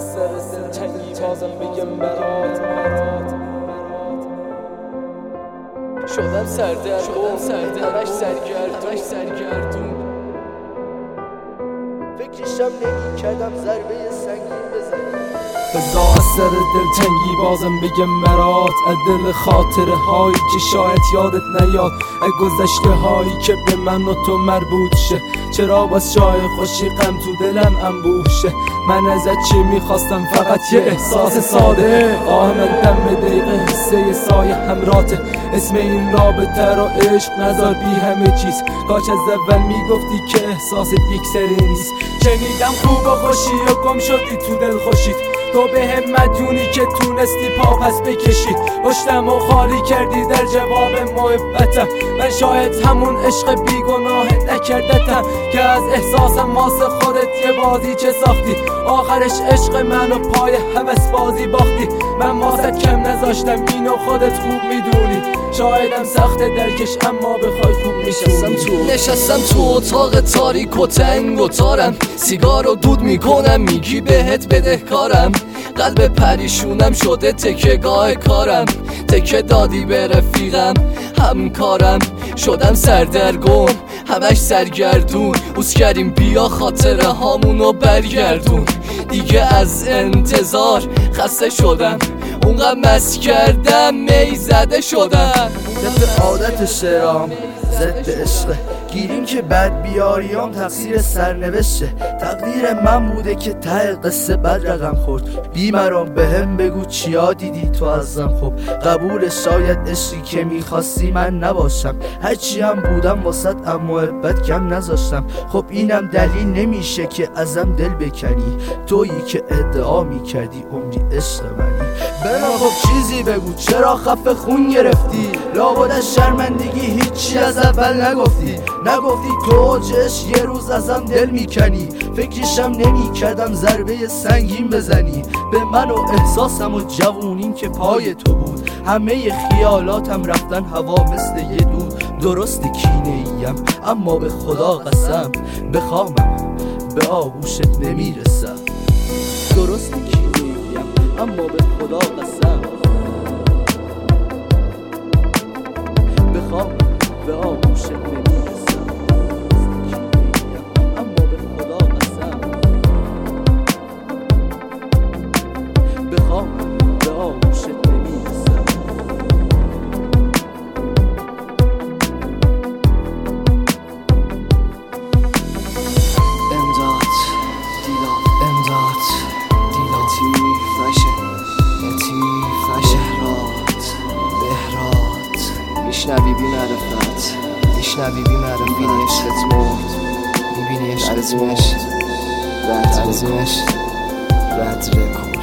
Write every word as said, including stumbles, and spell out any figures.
سر دلتنگی بازم بگم برات شدم سردرگم همش سرگردون فکرشم نمی کردم ضربه سنگین بزنی بزا سر دلتنگی بازم بگم برات از دل خاطره هایی که شاید یادت نیاد، از گذشته هایی که به من و تو مربوط شه. چرا باز جای خوشی غم تو دلم انبوه شه؟ من ازت چی میخواستم؟ فقط یه احساس ساده. آه من دم به دقیقه حسه سایه همراته. اسم این رابطه رو عشق نذار بی همه چیز. کاش از اول میگفتی که احساست یک سری نیست. شنیدم خوب و خوشی و گم شدی تو دل خوشید. تو به هم مدیونی که تونستی پا پس بکشی. پشتم و خالی کردی در جواب محبتم. من شاید همون عشق بیگناه نکردتم که از احساسم واسه خودت یه بازی چه ساختی. آخرش عشق منو پای هوس بازی باختی. من واسه کم نذاشتم اینو خودت خوب میدونی. شایدم سخت درکش اما بخوای خوب میشستم تو نشستم تو اتاق تاریک و تنگ و تارم. سیگار و دود میکنم میگی بهت بدهکارم. قلب پریشونم شده تکه گاه کارم. تکه دادی به رفیقم همکارم. شدم سردرگم همش سرگردون. اوز کردیم بیا خاطره هامونو برگردون. دیگه از انتظار خسته شدم. اونقدر مست کردم می زده شدم. طبق عادت شعرام ضد عشقه. گیریم که بد بیاریام تقصیر سرنوشته. تقدیر من بوده که ته قصه بد رقم خورد. بیمرام به هم بگو چیا دیدی تو ازم. خب قبول شاید عشقی که میخواستی من نباشم. هرچی هم بودم واسط اما محبت کم نذاشتم. خب اینم دلیل نمیشه که ازم دل بکنی. تویی که ادعا میکردی عمری عشق منی. بنا خب چیزی بگو چرا خفه خون گرفتی؟ لابد از شرمندگی هیچی از اول نگفتی. نگفتی تو جش یه روز ازم دل میکنی. فکرشم نمی کردم ضربه سنگین بزنی به من و احساسم و جوونیم که پای تو بود. همه خیالاتم رفتن هوا مثل یه دود. درست کینه ایم اما به خدا قسم بخوامم به آغوشت نمیرسم. درست کینه ایم اما به خدا قسم بخوامم به آغوشت نمیرسم. به آغوشت نمیرسم. امداد دیلا امداد دیلا لطیف نشه لطیف نشه. بهرات بهرات میشنوی بی معرفت میشنوی بی معرفت. میبینی عشقت مرد میبینی عشقت مرد. رد رد رد